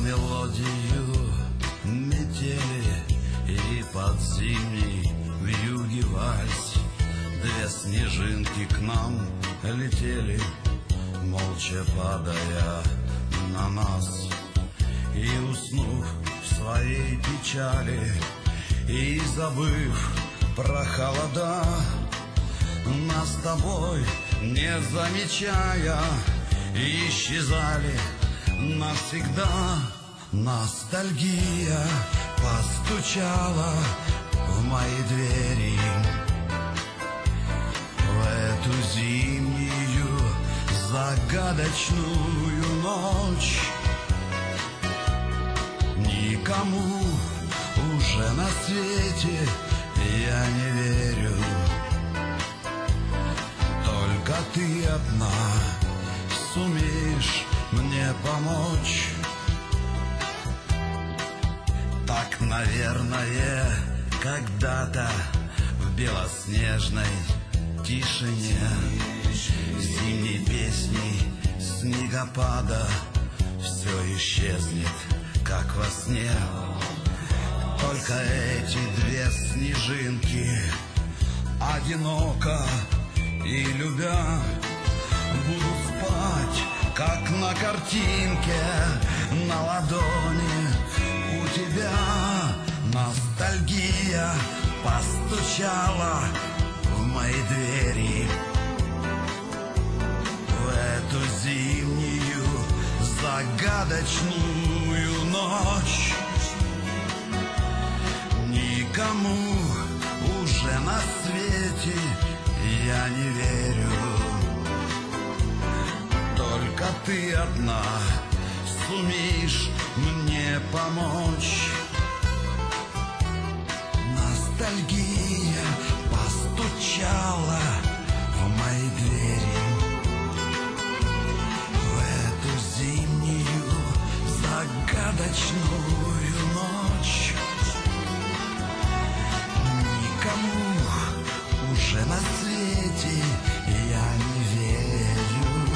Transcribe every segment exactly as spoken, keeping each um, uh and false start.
мелодию метели и под зимний вьюги вальс. Две снежинки к нам летели, молча падая на нас. И уснув в своей печали и забыв про холода, нас с тобой не замечая исчезали навсегда. Ностальгия постучала в мои двери в эту зимнюю загадочную ночь. Никому уже на свете я не верю, только ты одна сумеешь мне помочь. Так, наверное, когда-то в белоснежной тишине зимней песни снегопада все исчезнет, как во сне. Только эти две снежинки, одиноко и любя, будут спать, как на картинке на ладони у тебя. Ностальгия постучала в мои двери в эту зимнюю загадочную ночь. Никому уже на свете я не верю, только ты одна сумеешь мне помочь. Ностальгия постучала в мои двери в эту зимнюю загадочную ночь. Никому уже на свете я не верю,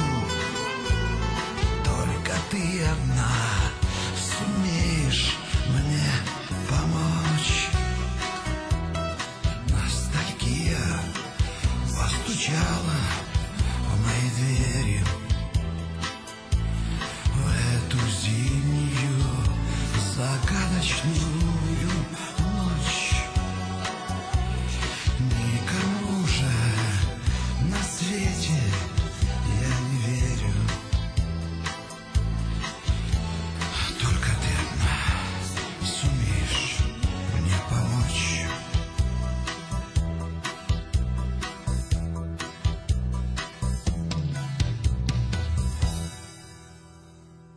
только ты одна сумеешь мне помочь. Ностальгия постучала в мои двери в эту зимнюю загадочную